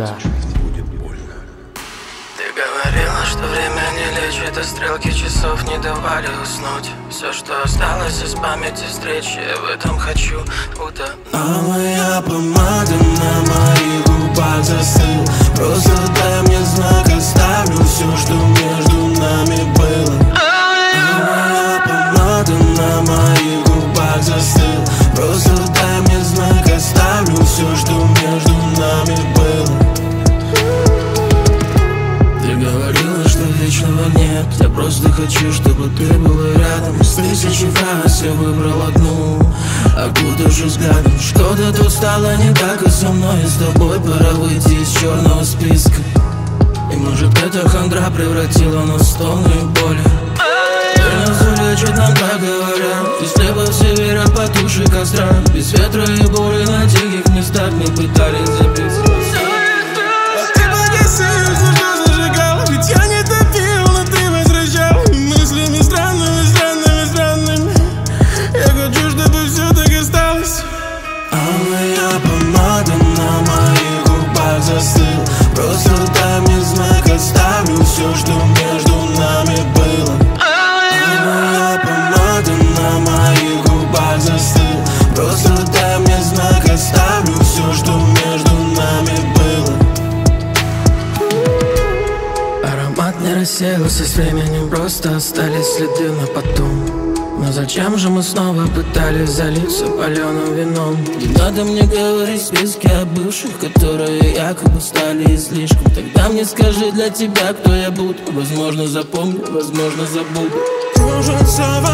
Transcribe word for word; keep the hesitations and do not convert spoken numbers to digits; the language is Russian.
Да. Ты говорила, что время не лечит, а стрелки часов не давали уснуть. Все, что осталось из памяти встречи, я в этом хочу утонуть. А моя помада на моих губах застыл. Просто дай мне знак, оставлю все, что между нами было. А моя помада на моих губах застыл. Просто дай мне знак, оставлю все, что между нами было. Ты говорила, что вечного нет. Я просто хочу, чтобы ты была рядом. Из тысячи фраз я выбрал одну, окутавшись взглядом. Что-то тут стало не так, и со мной и с тобой пора выйти из черного списка. И может эта хандра превратила нас в стонную боли. Ты нас улечит, нам так говорят. Из неба все верят по туши костра. Без ветра и боли на тихих местах мы пытались забиться. Ведь я не топил, но ты возвращал мыслями странными, странными, странными. Я хочу, чтобы все так осталось. А моя помада на моих губах застыл. Просто дай мне знак, оставлю все, что между нами было. А моя помада на моих губах застыл. Просто дай мне знак, оставлю все, что между нами было. Аромат не рассеялся с временем, просто остались следы на поту. Но зачем же мы снова пытались залиться паленым вином? Не надо мне говорить списки о бывших, которые якобы стали излишком. Тогда мне скажи для тебя, кто я буду. Возможно, запомню, возможно, забуду. Кружится